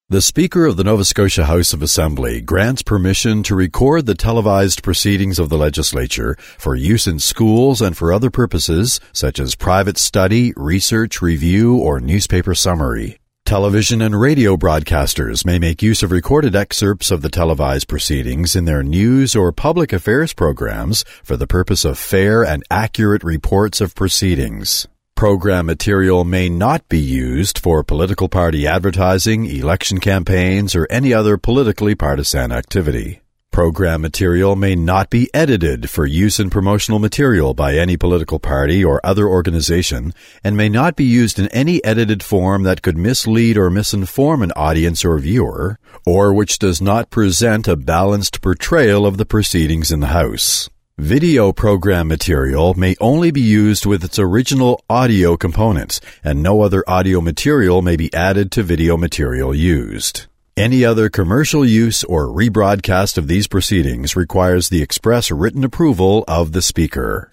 The Speaker of the Nova Scotia House of Assembly grants permission to record the televised proceedings of the legislature for use in schools and for other purposes such as private study, research, review, or newspaper summary. Television and radio broadcasters may make use of recorded excerpts of the televised proceedings in their news or public affairs programs for the purpose of fair and accurate reports of proceedings. Program material may not be used for political party advertising, election campaigns, or any other politically partisan activity. Program material may not be edited for use in promotional material by any political party or other organization, and may not be used in any edited form that could mislead or misinform an audience or viewer, or which does not present a balanced portrayal of the proceedings in the House. Video program material may only be used with its original audio components, and no other audio material may be added to video material used. Any other commercial use or rebroadcast of these proceedings requires the express written approval of the Speaker.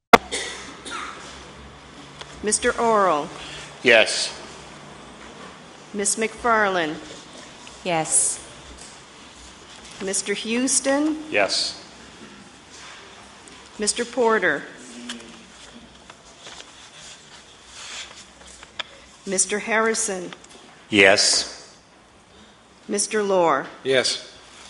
Mr. Orrell. Yes. Ms. McFarlane. Yes. Mr. Houston. Yes. Mr. Porter. Mr. Harrison. Yes. Mr. Lohr. Yes.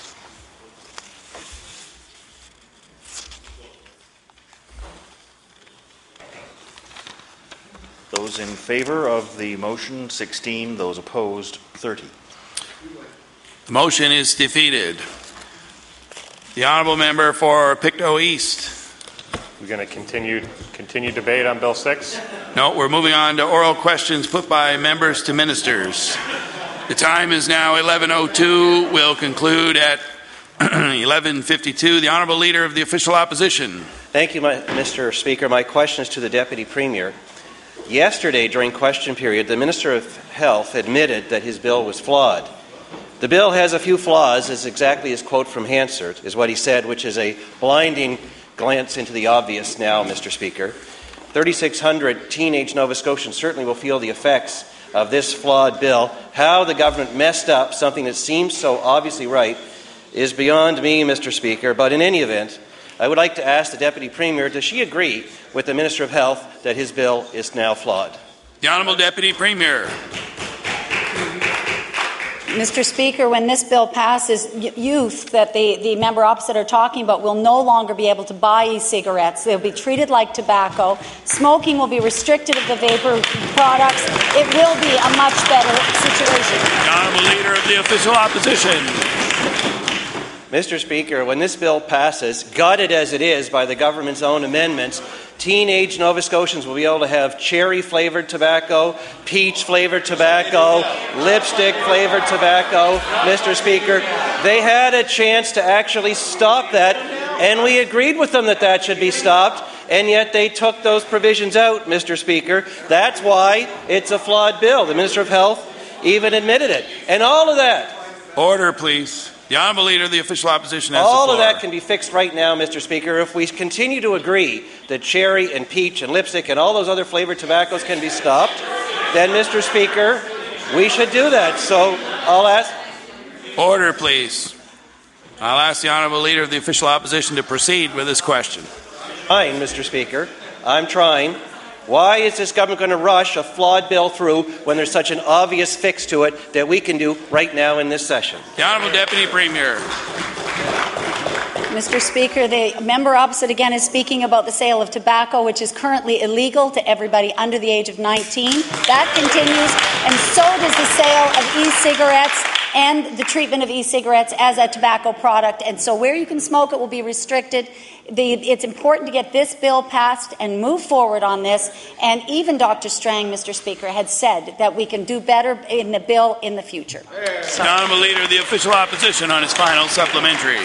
Those in favor of the motion, 16. Those opposed, 30. The motion is defeated. The honourable member for Pictou East. We're going to continue debate on Bill 6? No, we're moving on to oral questions put by members to ministers. The time is now 11:02. We'll conclude at 11:52. The Honourable Leader of the Official Opposition. Thank you, Mr. Speaker. My question is to the Deputy Premier. Yesterday, during question period, the Minister of Health admitted that his bill was flawed. The bill has a few flaws, as exactly as quote from Hansard is what he said, which is a blinding glance into the obvious now, Mr. Speaker. 3,600 teenage Nova Scotians certainly will feel the effects of this flawed bill. How the government messed up something that seems so obviously right is beyond me, Mr. Speaker. But in any event, I would like to ask the Deputy Premier, does she agree with the Minister of Health that his bill is now flawed? The Honourable Deputy Premier. Mr. Speaker, when this bill passes, youth that the member opposite are talking about will no longer be able to buy e-cigarettes. They'll be treated like tobacco. Smoking will be restricted of the vapor products. It will be a much better situation. The Honourable Leader of the Official Opposition. Mr. Speaker, when this bill passes, gutted as it is by the government's own amendments, teenage Nova Scotians will be able to have cherry-flavoured tobacco, peach-flavoured tobacco, lipstick-flavoured tobacco. Mr. Speaker, they had a chance to actually stop that, and we agreed with them that that should be stopped, and yet they took those provisions out, Mr. Speaker. That's why it's a flawed bill. The Minister of Health even admitted it. And all of that... Order, please. The Honourable Leader of the Official Opposition has the all floor. of that can be fixed right now, Mr. Speaker, if we continue to agree that cherry and peach and lipstick and all those other flavoured tobaccos can be stopped, then, Mr. Speaker, we should do that. So I'll ask... Order, please. I'll ask the Honourable Leader of the Official Opposition to proceed with this question. Fine, Mr. Speaker. I'm trying. Why is this government going to rush a flawed bill through when there's such an obvious fix to it that we can do right now in this session? The Honourable Deputy Premier. Mr. Speaker, the member opposite again is speaking about the sale of tobacco, which is currently illegal to everybody under the age of 19. That continues, and so does the sale of e-cigarettes and the treatment of e-cigarettes as a tobacco product. And so where you can smoke it will be restricted. It's important to get this bill passed and move forward on this. And even Dr. Strang, Mr. Speaker, had said that we can do better in the bill in the future. The Honourable Leader of the Official Opposition on his final supplementary.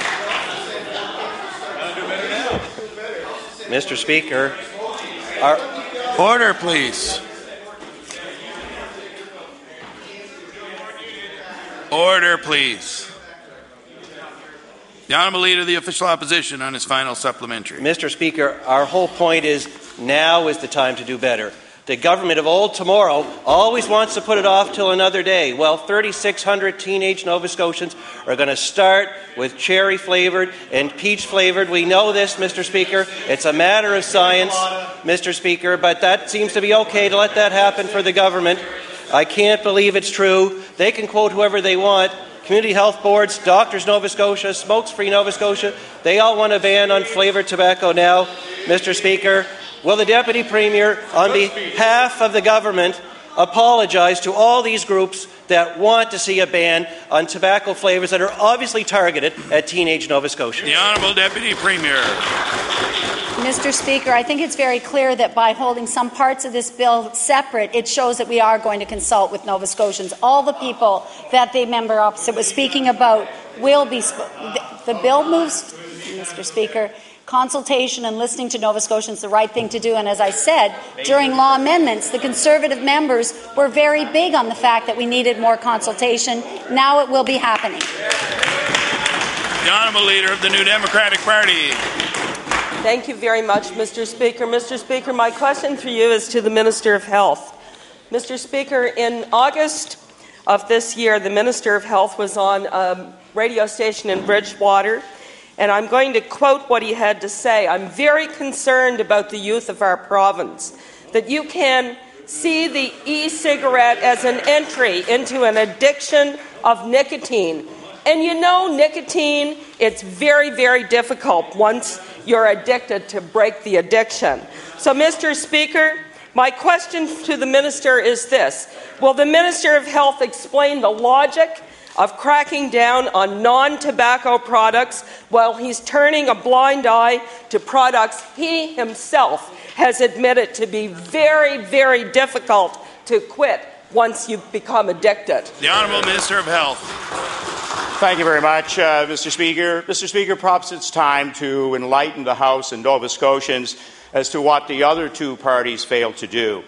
Mr. Speaker, Order, please. Order, please. The Honourable Leader of the Official Opposition on his final supplementary. Mr. Speaker, our whole point is now is the time to do better. The government of old tomorrow always wants to put it off till another day. Well, 3,600 teenage Nova Scotians are going to start with cherry-flavoured and peach-flavoured. We know this, Mr. Speaker. It's a matter of science, Mr. Speaker, but that seems to be okay to let that happen for the government. I can't believe it's true. They can quote whoever they want. Community health boards, Doctors Nova Scotia, Smokes Free Nova Scotia, they all want a ban on flavoured tobacco now, Mr. Speaker. Will the Deputy Premier, on behalf of the government, apologize to all these groups that want to see a ban on tobacco flavours that are obviously targeted at teenage Nova Scotians? The Honourable Deputy Premier. Mr. Speaker, I think it's very clear that by holding some parts of this bill separate, it shows that we are going to consult with Nova Scotians. All the people that the member opposite was speaking about will be... The bill moves, Mr. Speaker, consultation and listening to Nova Scotians is the right thing to do. And as I said, during law amendments, the Conservative members were very big on the fact that we needed more consultation. Now it will be happening. The Honourable Leader of the New Democratic Party. Thank you very much, Mr. Speaker. Mr. Speaker, my question for you is to the Minister of Health. Mr. Speaker, in August of this year, the Minister of Health was on a radio station in Bridgewater, and I'm going to quote what he had to say. I'm very concerned about the youth of our province, that you can see the e-cigarette as an entry into an addiction of nicotine. And you know, nicotine, it's very, very difficult once you're addicted to break the addiction. So, Mr. Speaker, my question to the Minister is this. Will the Minister of Health explain the logic of cracking down on non-tobacco products while he's turning a blind eye to products he himself has admitted to be very, very difficult to quit once you become addicted? The Honourable Minister of Health. Thank you very much, Mr. Speaker. Mr. Speaker, perhaps it's time to enlighten the House and Nova Scotians as to what the other two parties failed to do.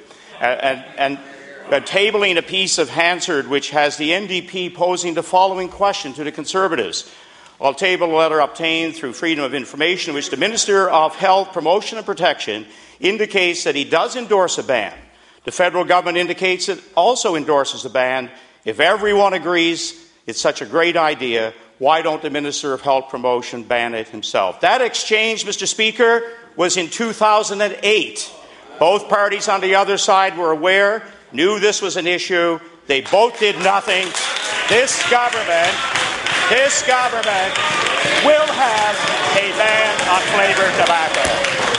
Tabling a piece of Hansard which has the NDP posing the following question to the Conservatives. I'll table a letter obtained through Freedom of Information in which the Minister of Health, Promotion and Protection indicates that he does endorse a ban. The federal government indicates it also endorses a ban. If everyone agrees it's such a great idea, why don't the Minister of Health Promotion ban it himself? That exchange, Mr. Speaker, was in 2008. Both parties on the other side were aware, knew this was an issue. They both did nothing. This government will have a ban on flavoured tobacco.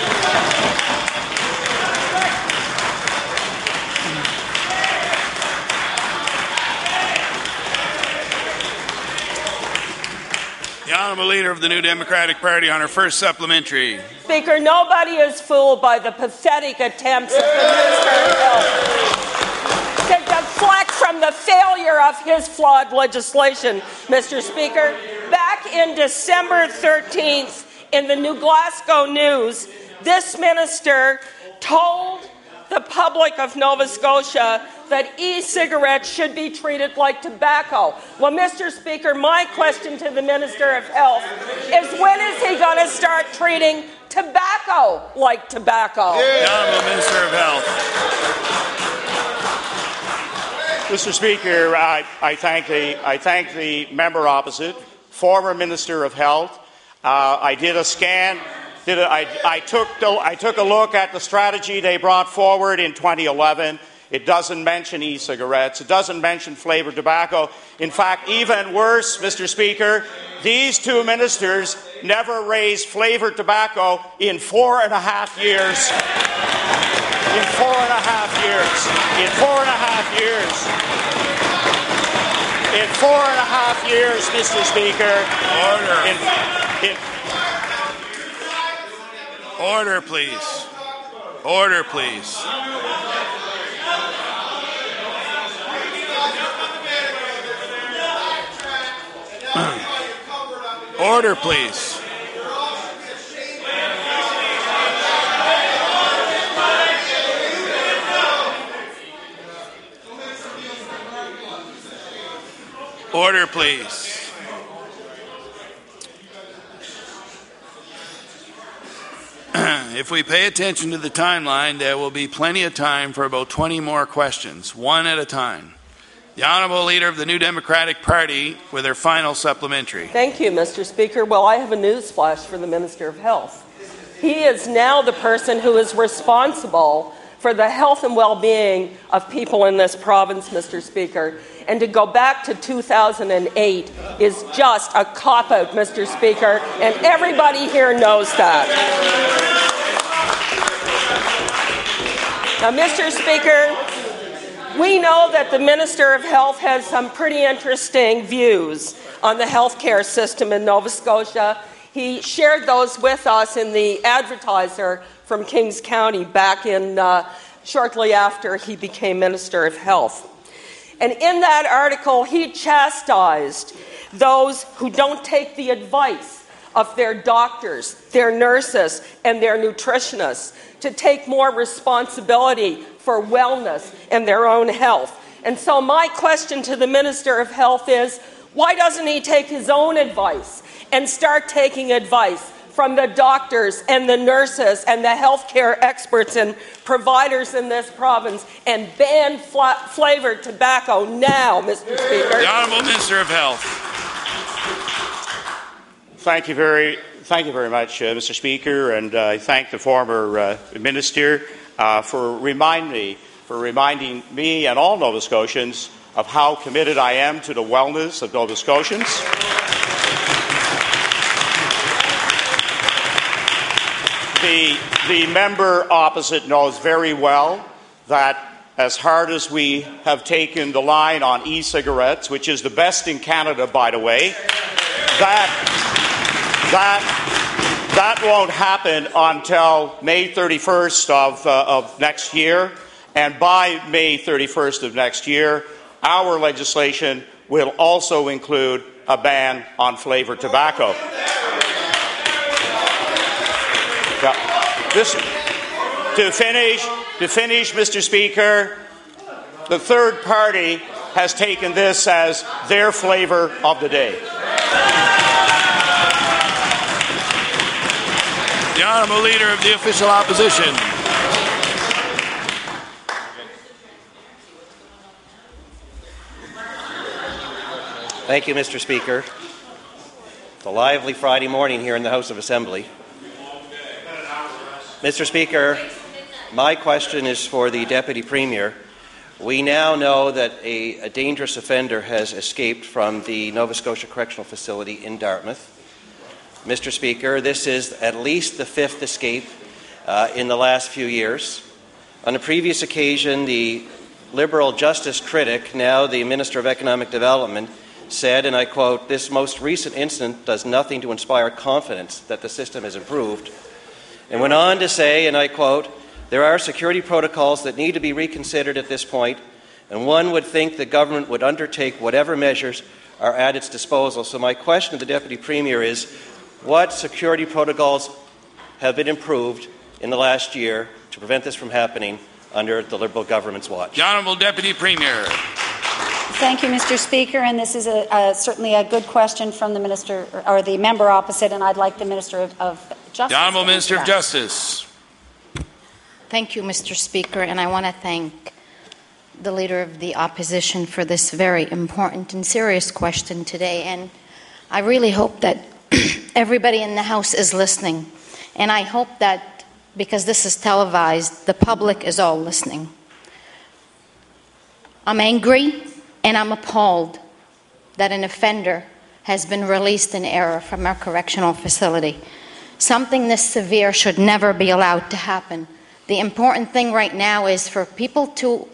The Honourable Leader of the New Democratic Party on her first supplementary. Speaker, nobody is fooled by the pathetic attempts of the Minister of Health to deflect from the failure of his flawed legislation, Mr. Speaker. Back in December 13th, in the New Glasgow News, this minister told the public of Nova Scotia that e-cigarettes should be treated like tobacco. Well, Mr. Speaker, my question to the Minister of Health is, when is he going to start treating tobacco like tobacco? The Honourable Minister of Health. Mr. Speaker, I thank the member opposite, former Minister of Health. I did a scan. I took a look at the strategy they brought forward in 2011. It doesn't mention e-cigarettes. It doesn't mention flavoured tobacco. In fact, even worse, Mr. Speaker, these two ministers never raised flavoured tobacco in 4.5 years. In 4.5 years. In 4.5 years. In 4.5 years, Mr. Speaker. Order, please. Order, please. Order, please. Order, please. If we pay attention to the timeline, there will be plenty of time for about 20 more questions, one at a time. The Honourable Leader of the New Democratic Party with her final supplementary. Thank you, Mr. Speaker. Well, I have a news flash for the Minister of Health. He is now the person who is responsible for the health and well-being of people in this province, Mr. Speaker. And to go back to 2008 is just a cop-out, Mr. Speaker, and everybody here knows that. Now, Mr. Speaker, we know that the Minister of Health has some pretty interesting views on the healthcare system in Nova Scotia. He shared those with us in the Advertiser from Kings County back in shortly after he became Minister of Health. And in that article, he chastised those who don't take the advice of their doctors, their nurses, and their nutritionists to take more responsibility for wellness and their own health. And so my question to the Minister of Health is, why doesn't he take his own advice and start taking advice from the doctors and the nurses and the healthcare experts and providers in this province and ban flavoured tobacco now, Mr. Speaker? The Honourable Minister of Health. Thank you very much, Mr. Speaker, and I thank the former Minister for reminding me and all Nova Scotians of how committed I am to the wellness of Nova Scotians. The member opposite knows very well that as hard as we have taken the line on e-cigarettes, which is the best in Canada, by the way, that won't happen until May 31st of next year. And by May 31st of next year, our legislation will also include a ban on flavoured tobacco. To finish, Mr. Speaker, the third party has taken this as their flavour of the day. The Honourable Leader of the Official Opposition. Thank you, Mr. Speaker. It's a lively Friday morning here in the House of Assembly. Mr. Speaker, my question is for the Deputy Premier. We now know that a dangerous offender has escaped from the Nova Scotia Correctional Facility in Dartmouth. Mr. Speaker, this is at least the fifth escape in the last few years. On a previous occasion, the Liberal Justice critic, now the Minister of Economic Development, said, and I quote, "This most recent incident does nothing to inspire confidence that the system has improved," and went on to say, and I quote, "There are security protocols that need to be reconsidered at this point, and one would think the government would undertake whatever measures are at its disposal." So my question to the Deputy Premier is, what security protocols have been improved in the last year to prevent this from happening under the Liberal government's watch? The Honourable Deputy Premier. Thank you, Mr. Speaker, and this is certainly a good question from the Minister, or the member opposite, and I'd like the Minister of Justice. The Honourable Minister of Justice. Thank you, Mr. Speaker, and I want to thank the Leader of the Opposition for this very important and serious question today, and I really hope that everybody in the House is listening, and I hope that, because this is televised, the public is all listening. I'm angry and I'm appalled that an offender has been released in error from our correctional facility. Something this severe should never be allowed to happen. The important thing right now is for people to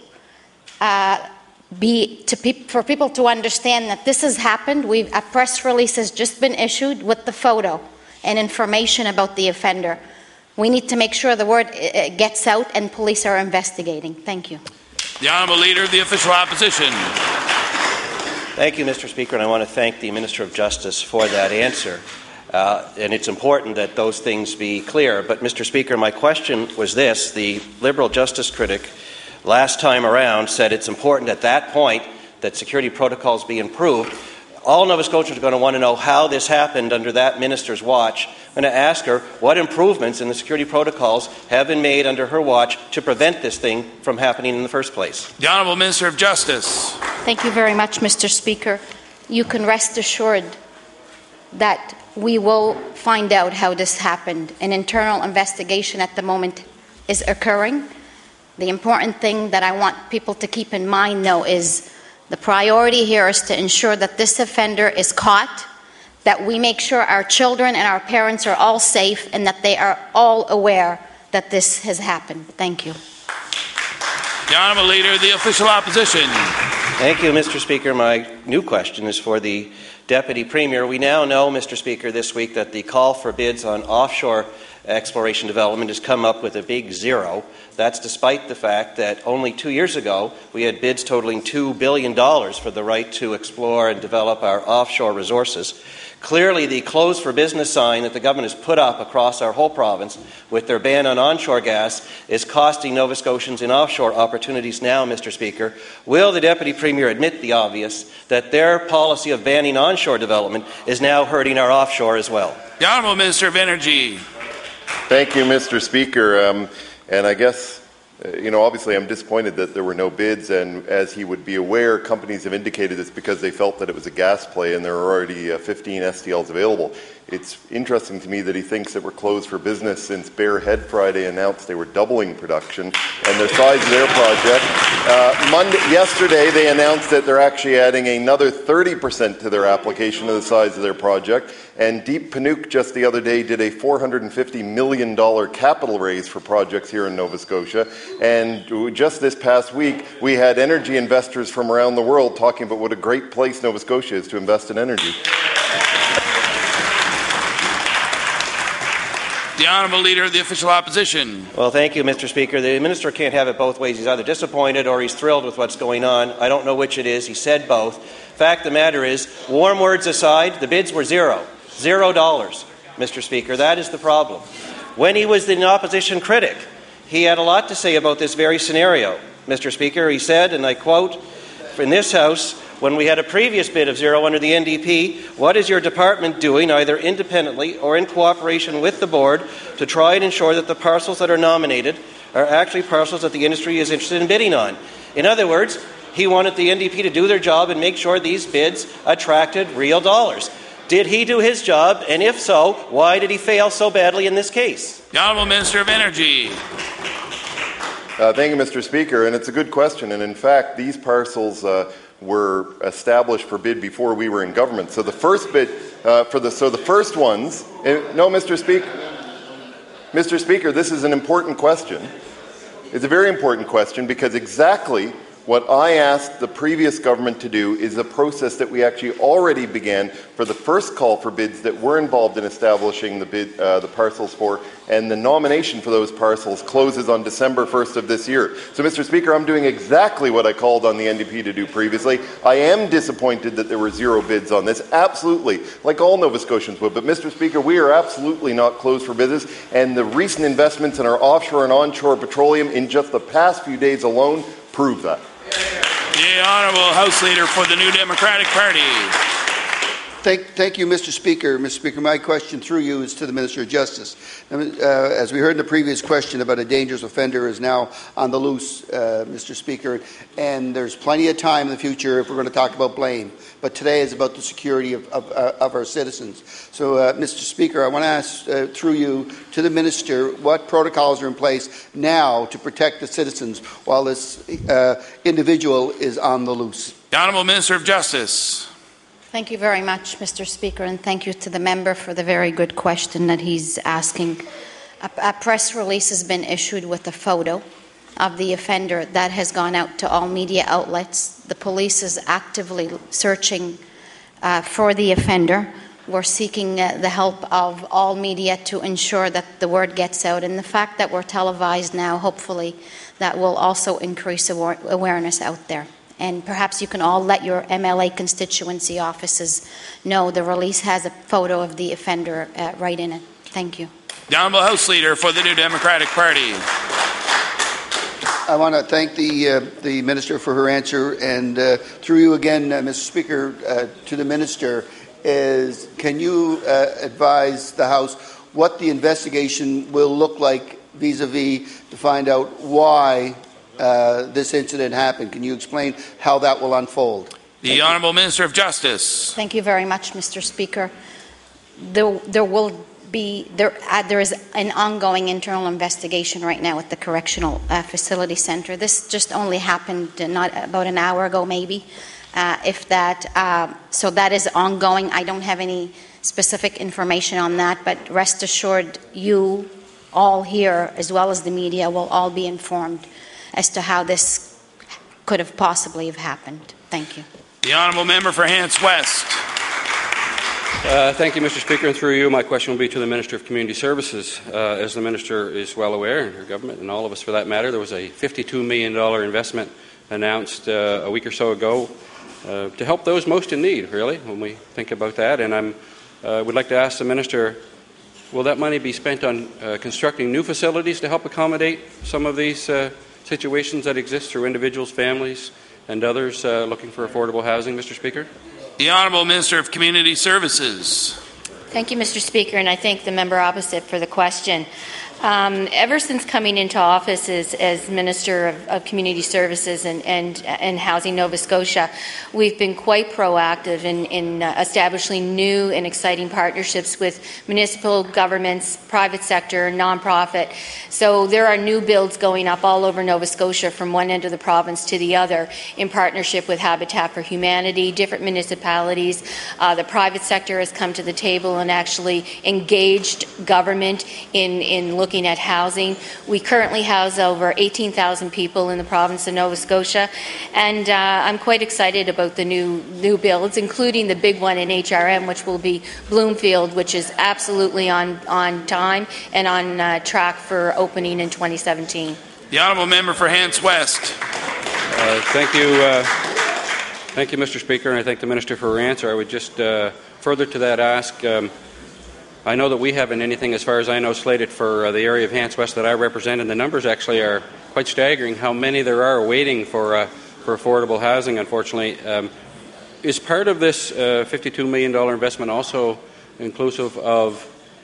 understand that this has happened. A press release has just been issued with the photo and information about the offender. We need to make sure the word gets out and police are investigating. Thank you. The Honourable Leader of the Official Opposition. Thank you, Mr. Speaker, and I want to thank the Minister of Justice for that answer. And it's important that those things be clear. But, Mr. Speaker, my question was this. The Liberal Justice critic last time around said it's important at that point that security protocols be improved. All Nova Scotians are going to want to know how this happened under that minister's watch. I'm going to ask her what improvements in the security protocols have been made under her watch to prevent this thing from happening in the first place. The Honourable Minister of Justice. Thank you very much, Mr. Speaker. You can rest assured that we will find out how this happened. An internal investigation at the moment is occurring. The important thing that I want people to keep in mind, though, is the priority here is to ensure that this offender is caught, that we make sure our children and our parents are all safe, and that they are all aware that this has happened. Thank you. The Honourable Leader of the Official Opposition. Thank you, Mr. Speaker. My new question is for the Deputy Premier. We now know, Mr. Speaker, this week that the call for bids on offshore exploration development has come up with a big zero. That's despite the fact that only 2 years ago we had bids totaling $2 billion for the right to explore and develop our offshore resources. Clearly, the closed for business sign that the government has put up across our whole province with their ban on onshore gas is costing Nova Scotians in offshore opportunities now, Mr. Speaker. Will the Deputy Premier admit the obvious, that their policy of banning onshore development is now hurting our offshore as well? The Honourable Minister of Energy. Thank you, Mr. Speaker. And I guess, obviously I'm disappointed that there were no bids, and as he would be aware, companies have indicated it's because they felt that it was a gas play and there are already 15 STLs available. It's interesting to me that he thinks that we're closed for business since Bear Head Friday announced they were doubling production and the size of their project. Yesterday they announced that they're actually adding another 30% to their application of the size of their project. And Deep Panuke just the other day did a $450 million capital raise for projects here in Nova Scotia. And just this past week, we had energy investors from around the world talking about what a great place Nova Scotia is to invest in energy. The Honourable Leader of the Official Opposition. Well, thank you, Mr. Speaker. The Minister can't have it both ways. He's either disappointed or he's thrilled with what's going on. I don't know which it is. He said both. Fact of the matter is, warm words aside, the bids were $0, Mr. Speaker. That is the problem. When he was an opposition critic, he had a lot to say about this very scenario, Mr. Speaker. He said, and I quote, in this House, when we had a previous bid of $0 under the NDP, what is your department doing, either independently or in cooperation with the board, to try and ensure that the parcels that are nominated are actually parcels that the industry is interested in bidding on? In other words, he wanted the NDP to do their job and make sure these bids attracted real dollars. Did he do his job? And if so, why did he fail so badly in this case? The Honourable Minister of Energy. Thank you, Mr. Speaker. And it's a good question. And in fact, these parcels were established for bid before we were in government. So the first bid the first ones. No, Mr. Speaker, this is an important question. It's a very important question because exactly what I asked the previous government to do is a process that we actually already began for the first call for bids that we're involved in establishing the parcels for, and the nomination for those parcels closes on December 1st of this year. So, Mr. Speaker, I'm doing exactly what I called on the NDP to do previously. I am disappointed that there were $0 bids on this, absolutely, like all Nova Scotians would. But, Mr. Speaker, we are absolutely not closed for business, and the recent investments in our offshore and onshore petroleum in just the past few days alone prove that. The Honourable House Leader for the New Democratic Party. Thank you, Mr. Speaker. Mr. Speaker, my question through you is to the Minister of Justice. As we heard in the previous question about a dangerous offender is now on the loose, Mr. Speaker, and there's plenty of time in the future if we're going to talk about blame. But today is about the security of our citizens. So, Mr. Speaker, I want to ask through you to the Minister what protocols are in place now to protect the citizens while this individual is on the loose. The Honourable Minister of Justice. Thank you very much, Mr. Speaker, and thank you to the member for the very good question that he's asking. A press release has been issued with a photo of the offender that has gone out to all media outlets. The police is actively searching for the offender. We're seeking the help of all media to ensure that the word gets out. And the fact that we're televised now, hopefully, that will also increase awareness out there. And perhaps you can all let your MLA constituency offices know the release has a photo of the offender right in it. Thank you. The Honourable House Leader for the New Democratic Party. I want to thank the Minister for her answer, and through you again, Mr. Speaker, to the Minister, can you advise the House what the investigation will look like vis-a-vis to find out why this incident happened? Can you explain how that will unfold? The Honourable Minister of Justice. Thank you very much, Mr. Speaker. There is an ongoing internal investigation right now at the Correctional Facility Centre. This just only happened not about an hour ago, maybe, if that. So that is ongoing. I don't have any specific information on that, but rest assured, you all here, as well as the media, will all be informed as to how this could have possibly have happened. Thank you. The Honourable Member for Hants West. Thank you, Mr. Speaker. And through you, my question will be to the Minister of Community Services. As the Minister is well aware, and her government, and all of us for that matter, there was a $52 million investment announced a week or so ago to help those most in need, really, when we think about that. And I would like to ask the Minister, will that money be spent on constructing new facilities to help accommodate some of these situations that exist through individuals, families, and others looking for affordable housing, Mr. Speaker? The Honourable Minister of Community Services. Thank you, Mr. Speaker, and I thank the member opposite for the question. Ever since coming into office as Minister of Community Services and Housing Nova Scotia, we've been quite proactive in establishing new and exciting partnerships with municipal governments, private sector, nonprofit. So there are new builds going up all over Nova Scotia from one end of the province to the other in partnership with Habitat for Humanity, different municipalities. The private sector has come to the table and actually engaged government in looking at housing. We currently house over 18,000 people in the province of Nova Scotia, and I'm quite excited about the new builds, including the big one in HRM, which will be Bloomfield, which is absolutely on time and on track for opening in 2017. The Honourable Member for Hants West. Thank you, Mr. Speaker, and I thank the Minister for her answer. I would just further to that ask, I know that we haven't anything, as far as I know, slated for the area of Hants West that I represent, and the numbers actually are quite staggering how many there are waiting for affordable housing, unfortunately. Is part of this $52 million investment also inclusive of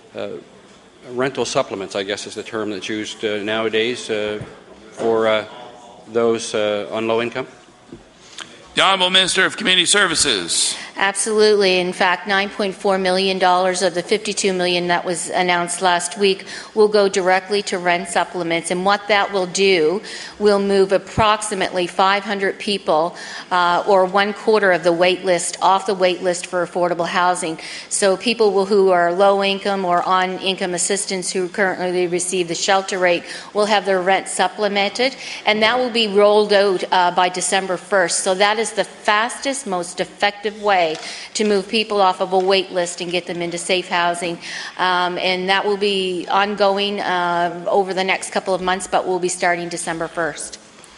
rental supplements, I guess is the term that's used nowadays, for those on low income? The Honourable Minister of Community Services. Absolutely. In fact, $9.4 million of the $52 million that was announced last week will go directly to rent supplements. And what that will do will move approximately 500 people, or 1/4 of the wait list, off the wait list for affordable housing. So people who are low income or on income assistance who currently receive the shelter rate will have their rent supplemented. And that will be rolled out by December 1st. So that is the fastest, most effective way to move people off of a wait list and get them into safe housing. And that will be ongoing over the next couple of months, but we'll be starting December 1st.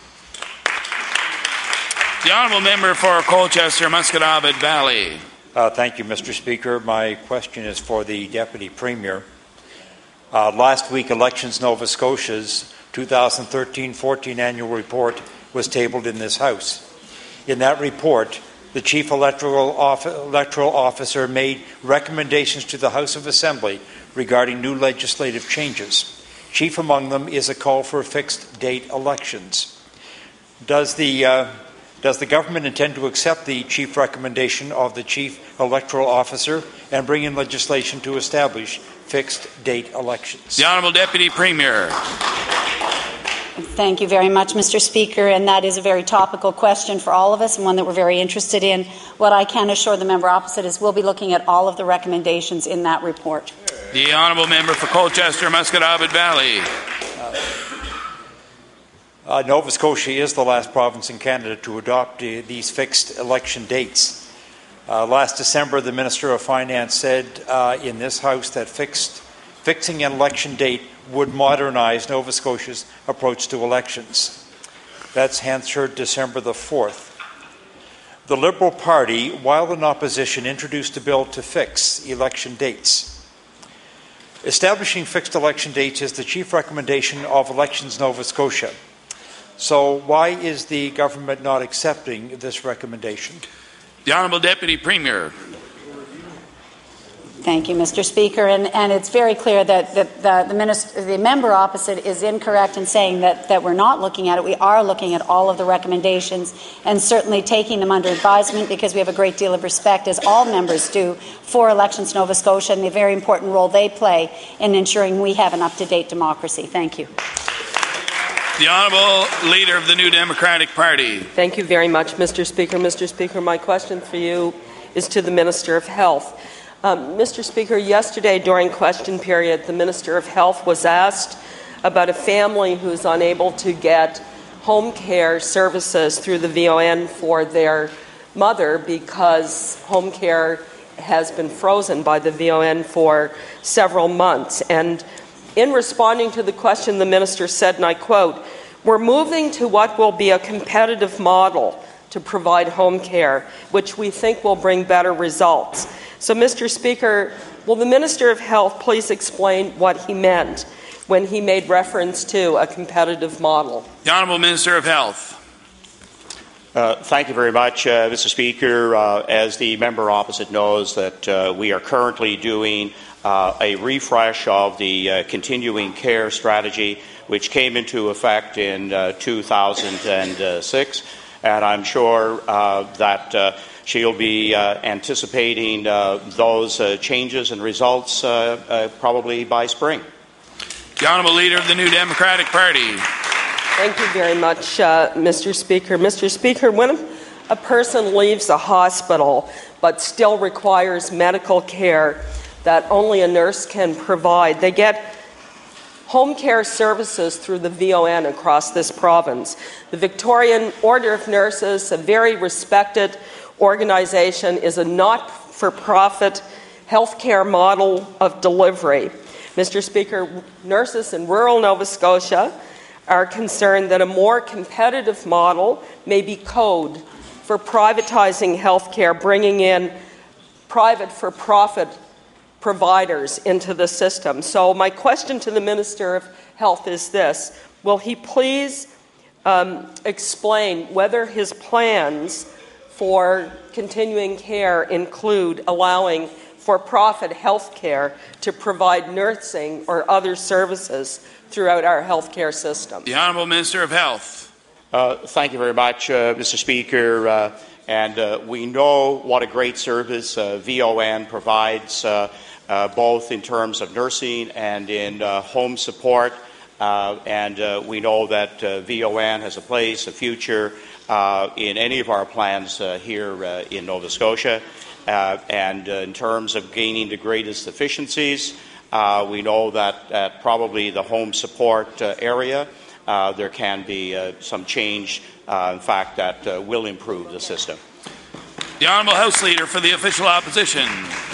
The Honourable Member for Colchester, Musquodoboit Valley. Thank you, Mr. Speaker. My question is for the Deputy Premier. Last week, Elections Nova Scotia's 2013-14 annual report was tabled in this House. In that report, the Chief Electoral Officer made recommendations to the House of Assembly regarding new legislative changes. Chief among them is a call for fixed-date elections. Does the government intend to accept the chief recommendation of the Chief Electoral Officer and bring in legislation to establish fixed-date elections? The Honourable Deputy Premier. Thank you very much, Mr. Speaker, and that is a very topical question for all of us and one that we're very interested in. What I can assure the member opposite is we'll be looking at all of the recommendations in that report. The Honourable Member for Colchester, Musquodoboit Valley. Nova Scotia is the last province in Canada to adopt these fixed election dates. Last December, the Minister of Finance said in this House that fixing an election date would modernize Nova Scotia's approach to elections. That's answered December the 4th. The Liberal Party, while in opposition, introduced a bill to fix election dates. Establishing fixed election dates is the chief recommendation of Elections Nova Scotia. So why is the government not accepting this recommendation? The Honourable Deputy Premier. Thank you, Mr. Speaker. And it's very clear that the member opposite is incorrect in saying that we're not looking at it. We are looking at all of the recommendations and certainly taking them under advisement, because we have a great deal of respect, as all members do, for Elections Nova Scotia and the very important role they play in ensuring we have an up-to-date democracy. Thank you. The Honourable Leader of the New Democratic Party. Thank you very much, Mr. Speaker. Mr. Speaker, my question for you is to the Minister of Health. Mr. Speaker, yesterday during question period, the Minister of Health was asked about a family who's unable to get home care services through the VON for their mother because home care has been frozen by the VON for several months. And in responding to the question, the Minister said, and I quote, "We're moving to what will be a competitive model to provide home care, which we think will bring better results." So, Mr. Speaker, will the Minister of Health please explain what he meant when he made reference to a competitive model? The Honourable Minister of Health. Thank you very much, Mr. Speaker. As the member opposite knows, that we are currently doing a refresh of the continuing care strategy, which came into effect in 2006, and I'm sure that she'll be anticipating those changes and results probably by spring. The Honourable Leader of the New Democratic Party. Thank you very much, Mr. Speaker. Mr. Speaker, when a person leaves a hospital but still requires medical care that only a nurse can provide, they get home care services through the VON across this province. The Victorian Order of Nurses, a very respected organization, is a not-for-profit healthcare model of delivery. Mr. Speaker, nurses in rural Nova Scotia are concerned that a more competitive model may be code for privatizing healthcare, bringing in private for-profit providers into the system. So my question to the Minister of Health is this: will he please explain whether his plans for continuing care include allowing for-profit health care to provide nursing or other services throughout our healthcare system? The Honourable Minister of Health. Thank you very much, Mr. Speaker. And we know what a great service VON provides, both in terms of nursing and in home support. And we know that VON has a place, a future, in any of our plans here in Nova Scotia. And in terms of gaining the greatest efficiencies, we know that probably the home support area, there can be some change, in fact, that will improve the system. The Honourable House Leader for the Official Opposition.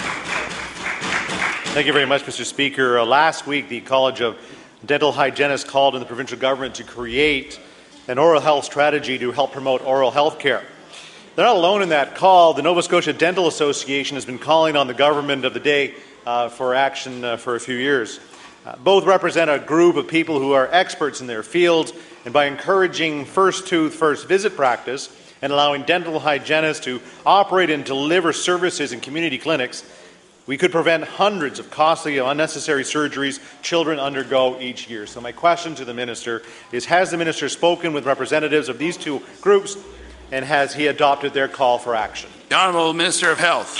Thank you very much, Mr. Speaker. Last week, the College of Dental Hygienists called on the provincial government to create an oral health strategy to help promote oral health care. They're not alone in that call. The Nova Scotia Dental Association has been calling on the government of the day for action for a few years. Both represent a group of people who are experts in their fields, and by encouraging first tooth, first visit practice and allowing dental hygienists to operate and deliver services in community clinics, we could prevent hundreds of costly and unnecessary surgeries children undergo each year. So my question to the Minister is, has the Minister spoken with representatives of these two groups, and has he adopted their call for action? The Honourable Minister of Health.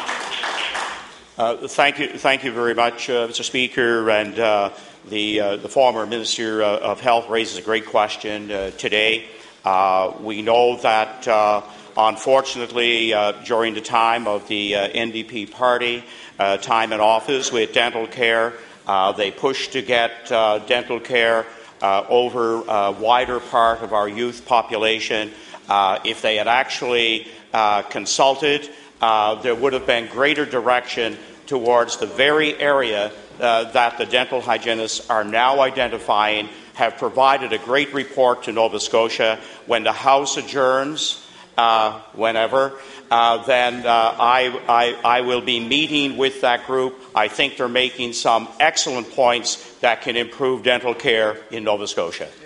Thank you very much, Mr. Speaker. And the former Minister of Health raises a great question today. We know that unfortunately, during the time of the NDP party, time in office with dental care, they pushed to get dental care over a wider part of our youth population. If they had actually consulted, there would have been greater direction towards the very area that the dental hygienists are now identifying, have provided a great report to Nova Scotia. When the House adjourns, whenever, then I will be meeting with that group. I think they're making some excellent points that can improve dental care in Nova Scotia.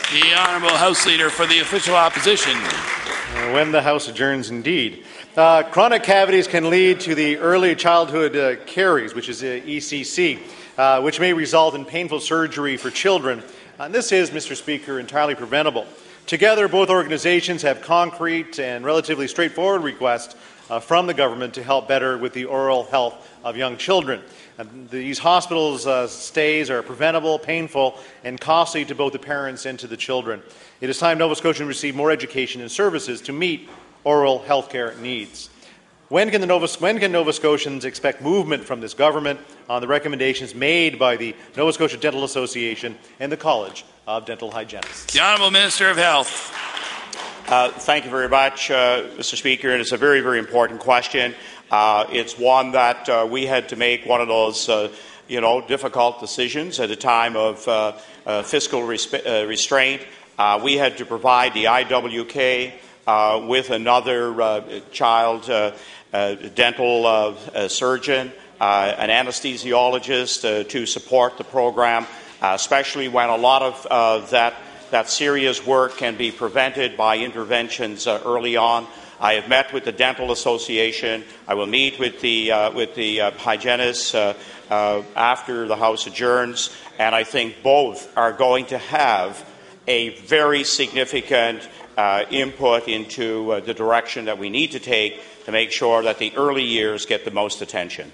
The Honourable House Leader for the Official Opposition. When the House adjourns, indeed. Chronic cavities can lead to the early childhood caries, which is ECC, which may result in painful surgery for children. And this is, Mr. Speaker, entirely preventable. Together, both organizations have concrete and relatively straightforward requests from the government to help better with the oral health of young children. And these hospitals' stays are preventable, painful, and costly to both the parents and to the children. It is time Nova Scotians receive more education and services to meet oral health care needs. When can Nova Scotians expect movement from this government on the recommendations made by the Nova Scotia Dental Association and the College of Dental Hygienists? The Honourable Minister of Health. Thank you very much, Mr. Speaker. And it's a very, very important question. It's one that we had to make one of those, difficult decisions at a time of fiscal restraint. We had to provide the IWK with another child dental surgeon, an anesthesiologist to support the program, especially when a lot of that serious work can be prevented by interventions early on. I have met with the Dental Association. I will meet with the hygienists after the House adjourns, and I think both are going to have a very significant input into the direction that we need to take to make sure that the early years get the most attention.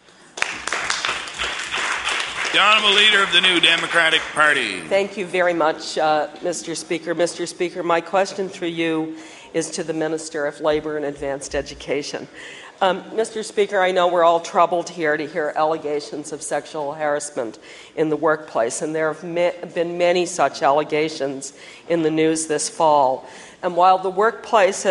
The Honourable Leader of the New Democratic Party. Thank you very much, Mr. Speaker. Mr. Speaker, my question through you is to the Minister of Labour and Advanced Education. Mr. Speaker, I know we're all troubled here to hear allegations of sexual harassment in the workplace, and there have been many such allegations in the news this fall. And while the workplace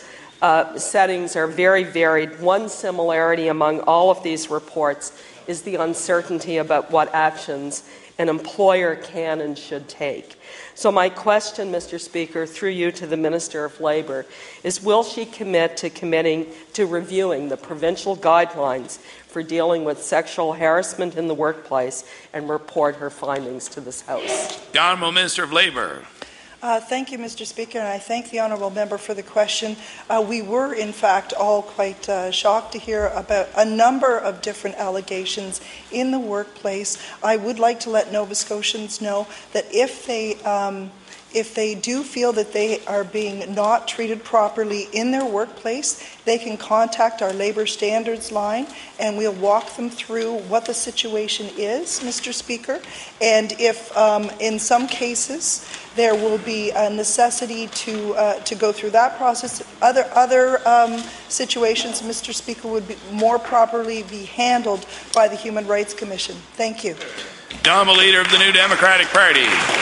settings are very varied, one similarity among all of these reports is the uncertainty about what actions an employer can and should take. So my question, Mr. Speaker, through you to the Minister of Labour, is will she commit to reviewing the provincial guidelines for dealing with sexual harassment in the workplace and report her findings to this House? The Honourable Minister of Labour. Thank you, Mr. Speaker, and I thank the honourable member for the question. We were, in fact, all quite shocked to hear about a number of different allegations in the workplace. I would like to let Nova Scotians know that if they do feel that they are being not treated properly in their workplace, they can contact our Labour Standards line and we'll walk them through what the situation is, Mr. Speaker. And if in some cases there will be a necessity to go through that process, other situations, Mr. Speaker, would be more properly be handled by the Human Rights Commission. Thank you. The Honourable Leader of the New Democratic Party.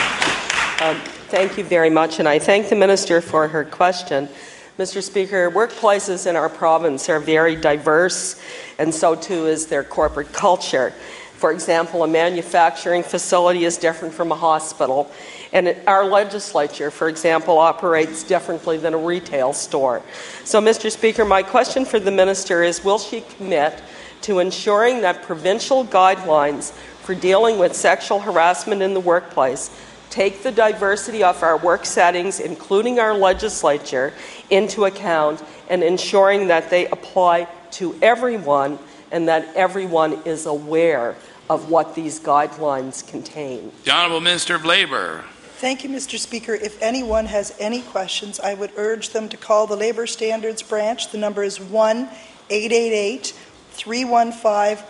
Thank you very much, and I thank the Minister for her question. Mr. Speaker, workplaces in our province are very diverse, and so too is their corporate culture. For example, a manufacturing facility is different from a hospital, and our legislature, for example, operates differently than a retail store. So, Mr. Speaker, my question for the Minister is, will she commit to ensuring that provincial guidelines for dealing with sexual harassment in the workplace take the diversity of our work settings, including our legislature, into account, and ensuring that they apply to everyone and that everyone is aware of what these guidelines contain? The Honourable Minister of Labour. Thank you, Mr. Speaker. If anyone has any questions, I would urge them to call the Labour Standards Branch. The number is 1-888-315-0110.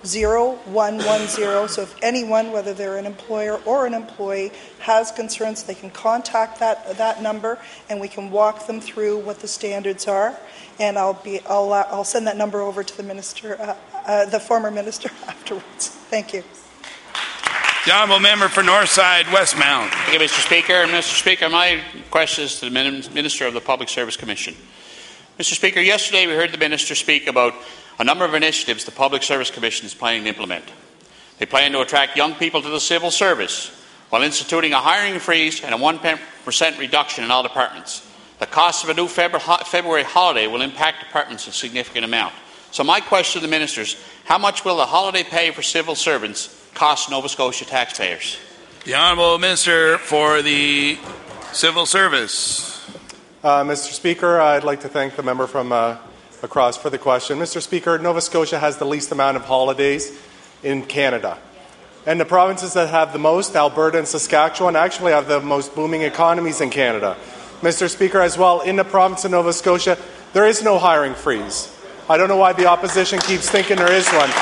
So if anyone, whether they're an employer or an employee, has concerns, they can contact that number, and we can walk them through what the standards are. And I'll send that number over to the minister, the former minister, afterwards. Thank you. The Honourable Member for Northside Westmount. Thank you, Mr. Speaker. Mr. Speaker, my question is to the Minister of the Public Service Commission. Mr. Speaker, yesterday we heard the Minister speak about a number of initiatives the Public Service Commission is planning to implement. They plan to attract young people to the civil service while instituting a hiring freeze and a 1% reduction in all departments. The cost of a new February holiday will impact departments a significant amount. So my question to the ministers, how much will the holiday pay for civil servants cost Nova Scotia taxpayers? The Honourable Minister for the Civil Service. Mr. Speaker, I'd like to thank the member from across for the question. Mr. Speaker, Nova Scotia has the least amount of holidays in Canada. And the provinces that have the most, Alberta and Saskatchewan, actually have the most booming economies in Canada. Mr. Speaker, as well, in the province of Nova Scotia, there is no hiring freeze. I don't know why the opposition keeps thinking there is one.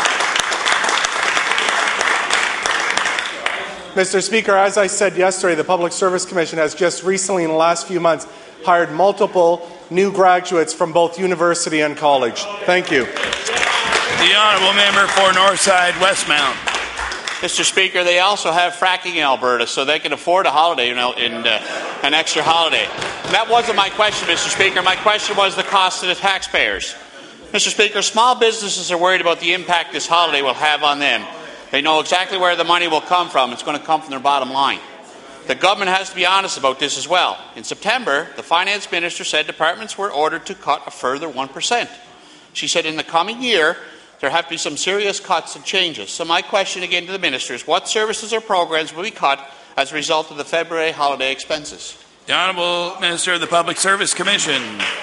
Mr. Speaker, as I said yesterday, the Public Service Commission has just recently, in the last few months, hired multiple new graduates from both university and college. Thank you. The Honourable Member for Northside Westmount. Mr. Speaker, they also have fracking in Alberta, so they can afford a holiday, an extra holiday. And that wasn't my question, Mr. Speaker. My question was the cost to the taxpayers. Mr. Speaker, small businesses are worried about the impact this holiday will have on them. They know exactly where the money will come from. It's going to come from their bottom line. The government has to be honest about this as well. In September, the Finance Minister said departments were ordered to cut a further 1%. She said in the coming year, there have to be some serious cuts and changes. So my question again to the Minister is, what services or programs will be cut as a result of the February holiday expenses? The Honourable Minister of the Public Service Commission.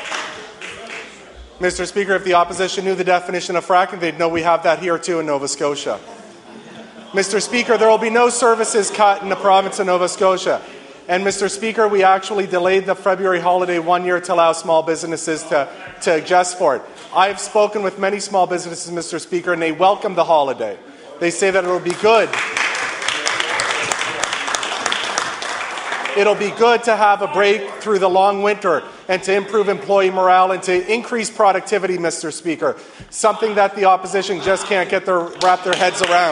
Mr. Speaker, if the opposition knew the definition of fracking, they'd know we have that here too in Nova Scotia. Mr. Speaker, there will be no services cut in the province of Nova Scotia. And Mr. Speaker, we actually delayed the February holiday 1 year to allow small businesses to adjust for it. I have spoken with many small businesses, Mr. Speaker, and they welcome the holiday. They say that it will be good. It'll be good to have a break through the long winter and to improve employee morale and to increase productivity, Mr. Speaker, something that the opposition just can't wrap their heads around.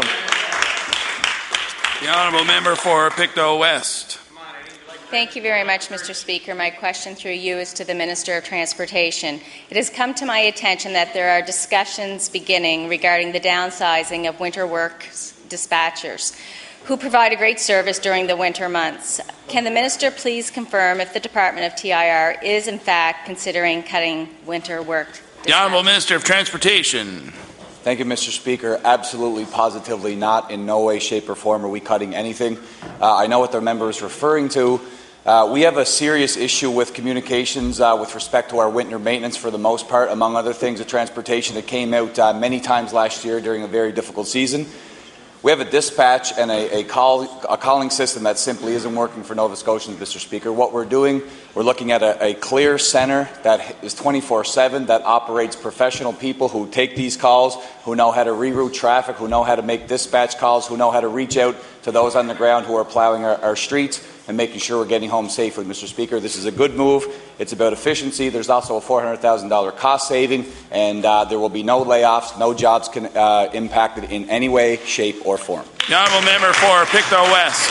The Honourable Member for Pictou West. Thank you very much, Mr. Speaker. My question through you is to the Minister of Transportation. It has come to my attention that there are discussions beginning regarding the downsizing of winter works dispatchers who provide a great service during the winter months. Can the Minister please confirm if the Department of TIR is in fact considering cutting winter work dispatchers? The Honourable Minister of Transportation. Thank you, Mr. Speaker. Absolutely, positively not. In no way, shape or form are we cutting anything. I know what the member is referring to. We have a serious issue with communications with respect to our winter maintenance for the most part, among other things, of transportation that came out many times last year during a very difficult season. We have a dispatch and a calling system that simply isn't working for Nova Scotians, Mr. Speaker. What we're doing, we're looking at a clear centre that is 24/7, that operates professional people who take these calls, who know how to reroute traffic, who know how to make dispatch calls, who know how to reach out to those on the ground who are ploughing our streets and making sure we're getting home safely, Mr. Speaker. This is a good move. It's about efficiency. There's also a $400,000 cost saving, and there will be no layoffs, no jobs impacted in any way, shape, or form. The Honourable Member for Pictou West.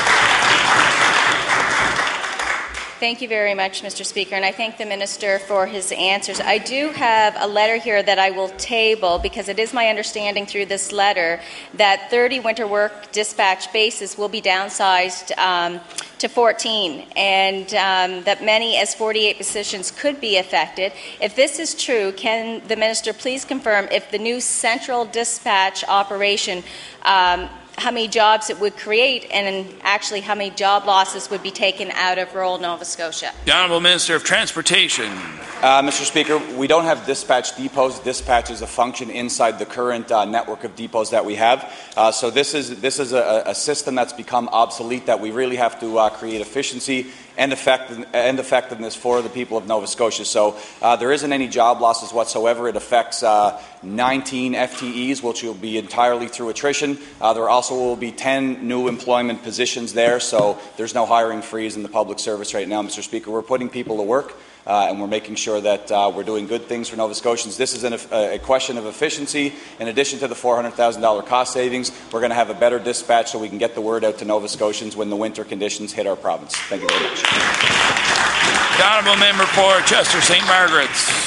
Thank you very much, Mr. Speaker, and I thank the Minister for his answers. I do have a letter here that I will table because it is my understanding through this letter that 30 winter work dispatch bases will be downsized to 14 and that many as 48 positions could be affected. If this is true, can the Minister please confirm if the new central dispatch operation how many jobs it would create and actually how many job losses would be taken out of rural Nova Scotia? The Honourable Minister of Transportation. Mr. Speaker, we don't have dispatch depots. Dispatch is a function inside the current network of depots that we have. So this is a system that's become obsolete that we really have to create efficiency and effectiveness for the people of Nova Scotia. So there isn't any job losses whatsoever. It affects 19 FTEs, which will be entirely through attrition. There also will be 10 new employment positions there, so there's no hiring freeze in the public service right now, Mr. Speaker. We're putting people to work, and we're making sure that we're doing good things for Nova Scotians. This is a question of efficiency. In addition to the $400,000 cost savings, we're going to have a better dispatch so we can get the word out to Nova Scotians when the winter conditions hit our province. Thank you very much. The Honourable Member for Chester St. Margaret's.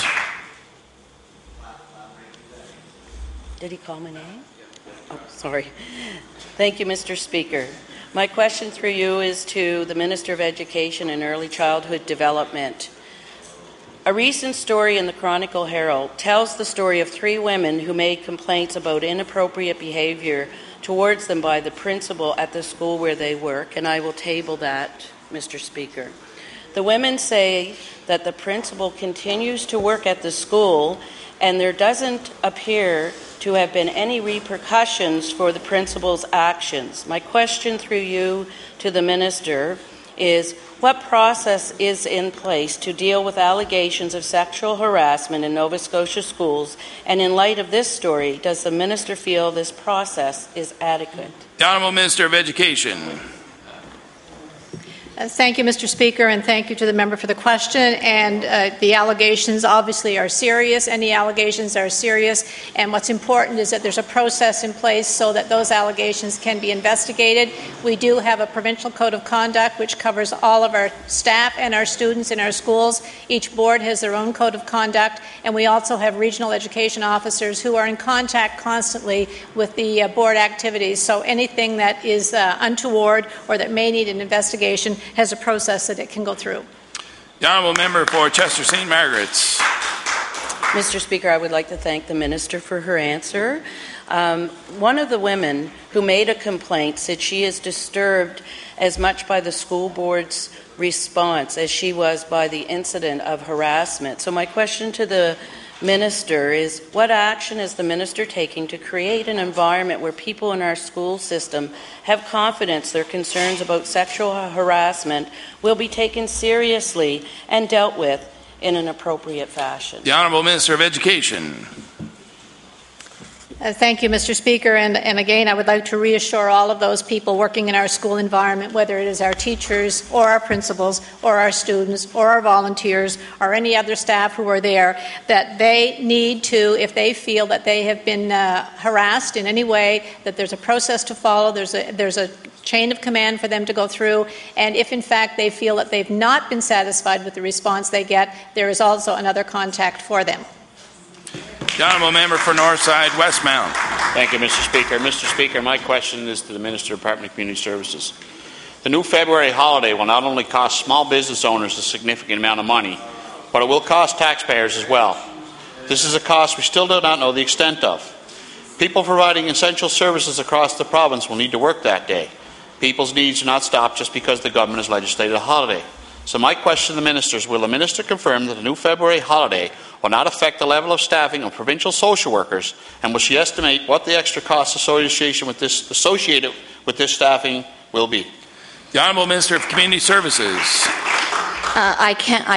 Did he call my name? Oh, sorry. Thank you, Mr. Speaker. My question through you is to the Minister of Education and Early Childhood Development. A recent story in the Chronicle Herald tells the story of 3 women who made complaints about inappropriate behavior towards them by the principal at the school where they work, and I will table that, Mr. Speaker. The women say that the principal continues to work at the school and there doesn't appear to have been any repercussions for the principal's actions. My question through you to the minister is, what process is in place to deal with allegations of sexual harassment in Nova Scotia schools? And in light of this story, does the minister feel this process is adequate? The Honourable Minister of Education. Thank you, Mr. Speaker, and thank you to the member for the question. And the allegations obviously are serious. Any allegations are serious. And what's important is that there's a process in place so that those allegations can be investigated. We do have a provincial code of conduct which covers all of our staff and our students in our schools. Each board has their own code of conduct. And we also have regional education officers who are in contact constantly with the board activities. So anything that is untoward or that may need an investigation has a process that it can go through. The Honourable Member for Chester St. Margaret's. Mr. Speaker, I would like to thank the minister for her answer. One of the women who made a complaint said she is disturbed as much by the school board's response as she was by the incident of harassment. So my question to the minister is, what action is the minister taking to create an environment where people in our school system have confidence their concerns about sexual harassment will be taken seriously and dealt with in an appropriate fashion? The Honourable Minister of Education. Thank you, Mr. Speaker. And again, I would like to reassure all of those people working in our school environment, whether it is our teachers or our principals or our students or our volunteers or any other staff who are there, that they need to, if they feel that they have been harassed in any way, that there's a process to follow, there's a chain of command for them to go through, and if in fact they feel that they've not been satisfied with the response they get, there is also another contact for them. The Honourable Member for Northside Westmount. Thank you, Mr. Speaker. Mr. Speaker, my question is to the Minister of Department of Community Services. The new February holiday will not only cost small business owners a significant amount of money, but it will cost taxpayers as well. This is a cost we still do not know the extent of. People providing essential services across the province will need to work that day. People's needs do not stop just because the government has legislated a holiday. So my question to the minister is, will the minister confirm that the new February holiday will not affect the level of staffing of provincial social workers, and will she estimate what the extra costs associated with this staffing will be? The Honourable Minister of Community Services. I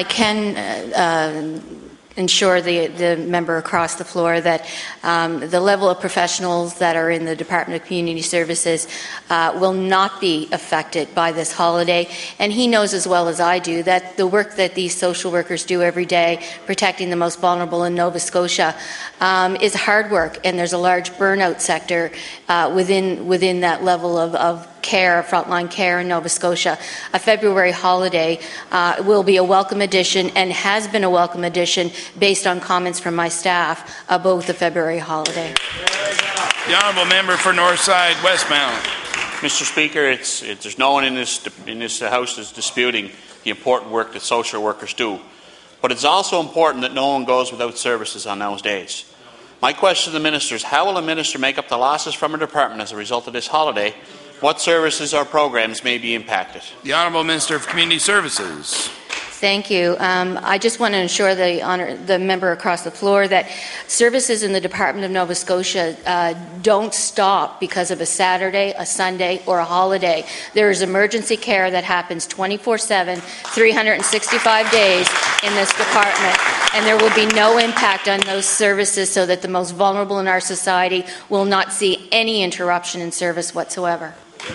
can ensure the member across the floor that the level of professionals that are in the Department of Community Services will not be affected by this holiday. And he knows as well as I do that the work that these social workers do every day, protecting the most vulnerable in Nova Scotia, is hard work, and there's a large burnout sector within that level of care, frontline care in Nova Scotia. A February holiday will be a welcome addition and has been a welcome addition based on comments from my staff about the February holiday. The Honourable Member for Northside Westmount. Mr. Speaker, there's no one in this House that's disputing the important work that social workers do. But it's also important that no one goes without services on those days. My question to the minister is, how will the minister make up the losses from her department as a result of this holiday? What services or programs may be impacted? The Honourable Minister of Community Services. Thank you. I just want to ensure the member across the floor that services in the Department of Nova Scotia don't stop because of a Saturday, a Sunday, or a holiday. There is emergency care that happens 24/7, 365 days in this department, and there will be no impact on those services so that the most vulnerable in our society will not see any interruption in service whatsoever.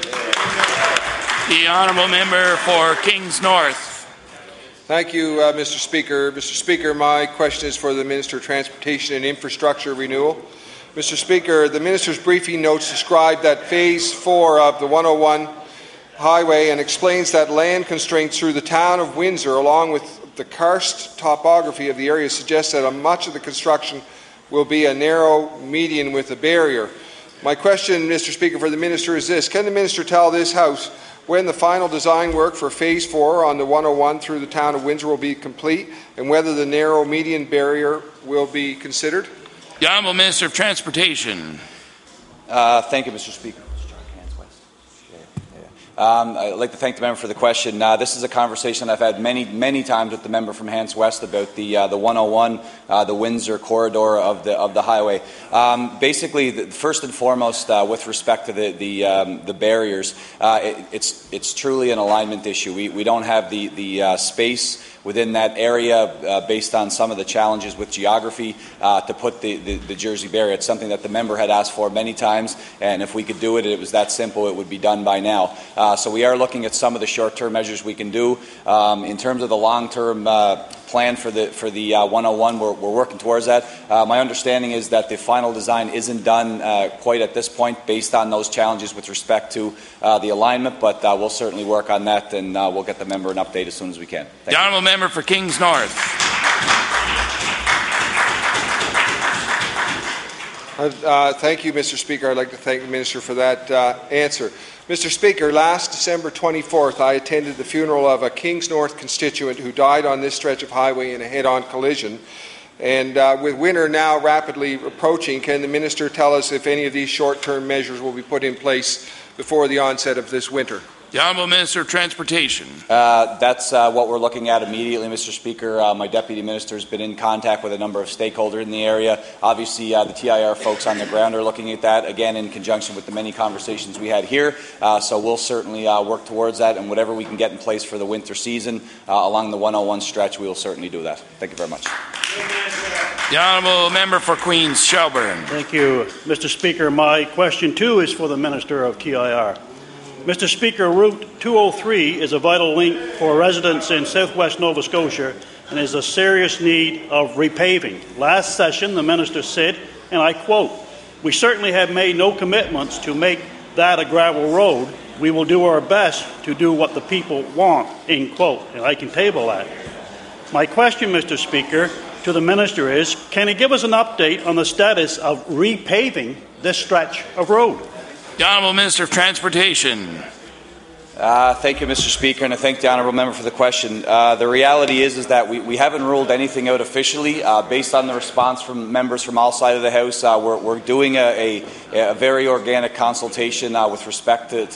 The Honourable Member for Kings North. Thank you, Mr. Speaker. Mr. Speaker, my question is for the Minister of Transportation and Infrastructure Renewal. Mr. Speaker, the Minister's briefing notes describe that Phase 4 of the 101 highway and explains that land constraints through the town of Windsor, along with the karst topography of the area, suggests that much of the construction will be a narrow median with a barrier. My question, Mr. Speaker, for the Minister is this. Can the Minister tell this House when the final design work for Phase 4 on the 101 through the town of Windsor will be complete, and whether the narrow median barrier will be considered? The Honourable Minister of Transportation. Thank you, Mr. Speaker. I'd like to thank the member for the question. This is a conversation I've had many times with the member from Hants West about the 101, the Windsor corridor of the highway. Basically, first and foremost, with respect to the barriers, it's truly an alignment issue. We don't have the space within that area based on some of the challenges with geography to put the Jersey barrier. It's something that the member had asked for many times, and if we could do it, it was that simple, it would be done by now. So we are looking at some of the short-term measures we can do. In terms of the long-term plan for the 101, we're working towards that. My understanding is that the final design isn't done quite at this point based on those challenges with respect to the alignment, but we'll certainly work on that, and we'll get the member an update as soon as we can. The Honourable Member for Kings North. Thank you, Mr. Speaker. I'd like to thank the Minister for that answer. Mr. Speaker, last December 24th, I attended the funeral of a Kings North constituent who died on this stretch of highway in a head-on collision. And with winter now rapidly approaching, can the Minister tell us if any of these short-term measures will be put in place before the onset of this winter? The Honourable Minister of Transportation. That's what we're looking at immediately, Mr. Speaker. My Deputy Minister has been in contact with a number of stakeholders in the area. Obviously, the TIR folks on the ground are looking at that, again, in conjunction with the many conversations we had here. So we'll certainly work towards that, and whatever we can get in place for the winter season along the 101 stretch, we will certainly do that. Thank you very much. The Honourable Member for Queens Shelburne. Thank you, Mr. Speaker. My question, too, is for the Minister of TIR. Mr. Speaker, Route 203 is a vital link for residents in southwest Nova Scotia and is a serious need of repaving. Last session, the Minister said, and I quote, "We certainly have made no commitments to make that a gravel road. We will do our best to do what the people want," end quote. And I can table that. My question, Mr. Speaker, to the Minister is, can he give us an update on the status of repaving this stretch of road? The Honourable Minister of Transportation. Thank you, Mr. Speaker, and I thank the Honourable Member for the question. The reality is that we haven't ruled anything out officially. Based on the response from members from all sides of the House, we're doing a very organic consultation with respect to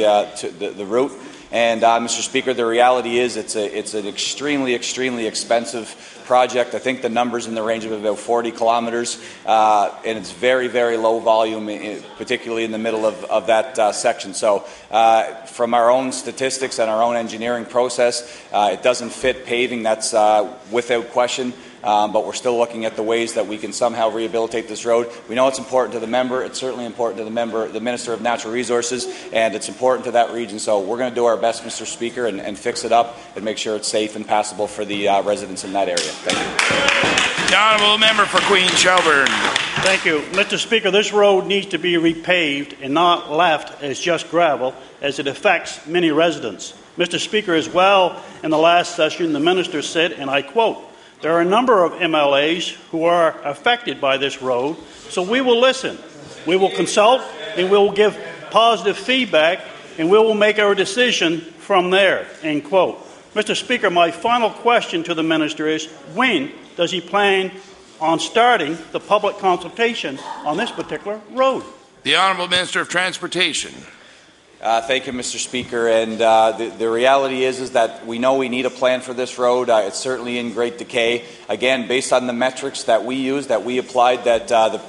the route. And, Mr. Speaker, the reality is it's an extremely expensive project. I think the number's in the range of about 40 kilometres, and it's very low volume, particularly in the middle of that section. So from our own statistics and our own engineering process, it doesn't fit paving, that's without question. But we're still looking at the ways that we can somehow rehabilitate this road. We know it's important to the member. It's certainly important to the Minister of Natural Resources, and it's important to that region. So we're going to do our best, Mr. Speaker, and fix it up and make sure it's safe and passable for the residents in that area. Thank you. The Honourable Member for Queen Shelburne. Thank you. Mr. Speaker, this road needs to be repaved and not left as just gravel, as it affects many residents. Mr. Speaker, as well, in the last session, the Minister said, and I quote, "There are a number of MLAs who are affected by this road, so we will listen. We will consult, and we will give positive feedback, and we will make our decision from there," end quote. Mr. Speaker, my final question to the Minister is, when does he plan on starting the public consultation on this particular road? The Honourable Minister of Transportation. Thank you, Mr. Speaker. And the reality is that we know we need a plan for this road. It's certainly in great decay. Again, based on the metrics that we use, that we applied, that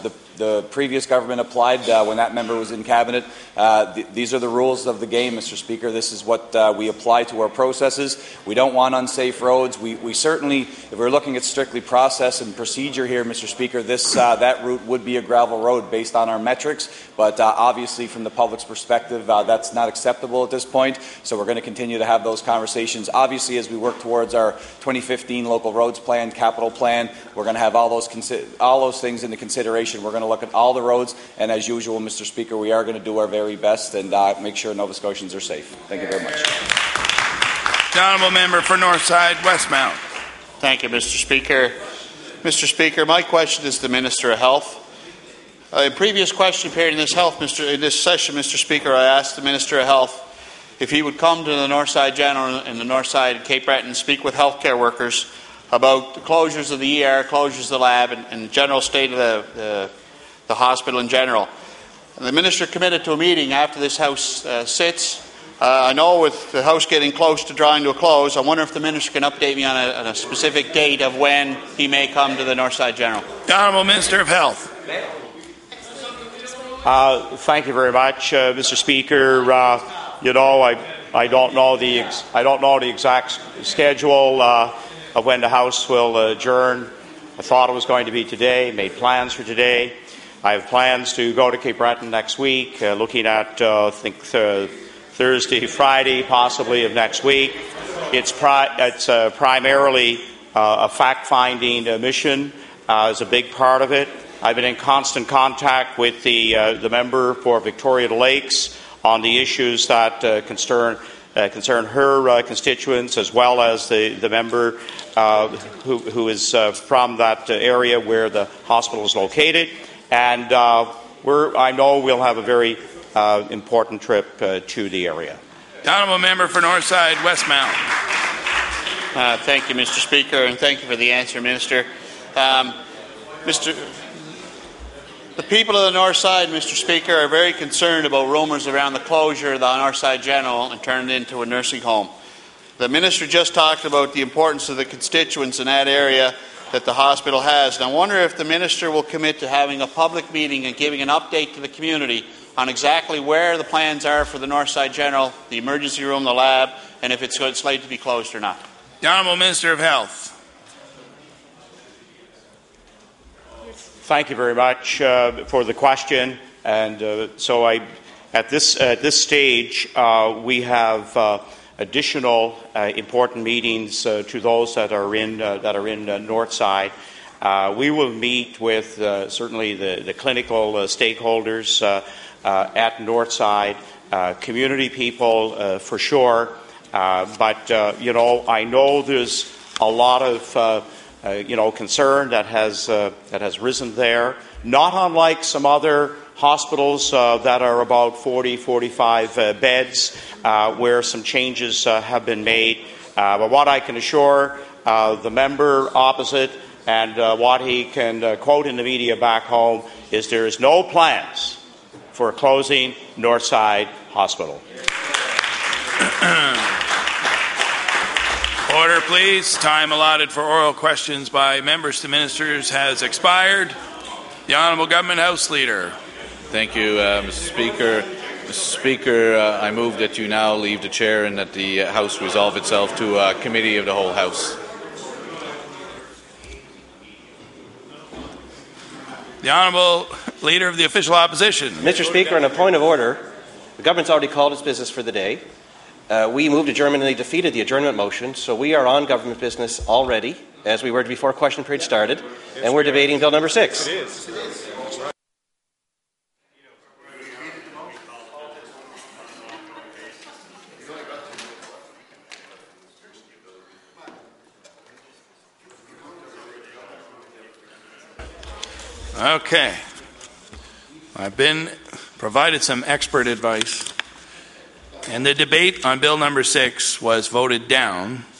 the previous government applied when that member was in cabinet. These are the rules of the game, Mr. Speaker. This is what we apply to our processes. We don't want unsafe roads. We certainly, if we're looking at strictly process and procedure here, Mr. Speaker, that route would be a gravel road based on our metrics. But obviously, from the public's perspective, that's not acceptable at this point. So we're going to continue to have those conversations. Obviously, as we work towards our 2015 local roads plan, capital plan, we're going to have all those things into consideration. We're going to look at all the roads, and as usual, Mr. Speaker, we are going to do our very best and make sure Nova Scotians are safe. Thank you very much. The Honourable Member for Northside Westmount. Thank you, Mr. Speaker. Mr. Speaker, my question is to the Minister of Health. In previous question period in this session, Mr. Speaker, I asked the Minister of Health if he would come to the Northside General and the Northside Cape Breton and speak with healthcare workers about the closures of the ER, closures of the lab, and the general state of the hospital in general. And the Minister committed to a meeting after this House sits. I know with the House getting close to drawing to a close, I wonder if the Minister can update me on a specific date of when he may come to the Northside General. The Honourable Minister of Health. Thank you very much, Mr. Speaker. I don't know the exact schedule of when the House will adjourn. I thought it was going to be today. Made plans for today. I have plans to go to Cape Breton next week, looking at Thursday, Friday, possibly of next week. It's primarily a fact-finding mission is a big part of it. I've been in constant contact with the member for Victoria Lakes on the issues that concern her constituents, as well as the member who is from that area where the hospital is located. And I know we'll have a very important trip to the area. The Honourable Member for Northside Westmount. Thank you, Mr. Speaker, and thank you for the answer, Minister. The people of the North Side, Mr. Speaker, are very concerned about rumours around the closure of the Northside General and turned into a nursing home. The Minister just talked about the importance of the constituents in that area that the hospital has, and I wonder if the Minister will commit to having a public meeting and giving an update to the community on exactly where the plans are for the Northside General, the emergency room, the lab, and if it's slated to be closed or not. The Honourable Minister of Health. Thank you very much for the question. And at this stage, we have additional important meetings to those that are in Northside. We will meet with certainly the clinical stakeholders at Northside, community people for sure. But I know there's a lot of concern that has risen there, not unlike some other hospitals that are about 40, 45 beds, where some changes have been made. But what I can assure the member opposite and what he can quote in the media back home is there is no plans for closing Northside Hospital. Order, please. Time allotted for oral questions by members to ministers has expired. The Honourable Government House Leader. Thank you, Mr. Speaker. Mr. Speaker, I move that you now leave the chair and that the House resolve itself to a committee of the whole House. The Honourable Leader of the Official Opposition. Mr. Speaker, on a point of order, the government's already called its business for the day. We moved adjournment and they defeated the adjournment motion, so we are on government business already, as we were before question period started, and we're debating Bill number 6. It is. Okay. I've been provided some expert advice, and the debate on Bill number 6 was voted down